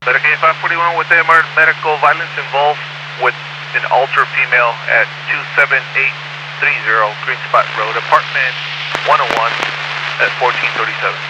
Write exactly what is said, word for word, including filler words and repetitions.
Medicaid five forty-one with A M R medical violence involved with an alter female at two seven eight three zero Green Spot Road, apartment one oh one at fourteen thirty-seven.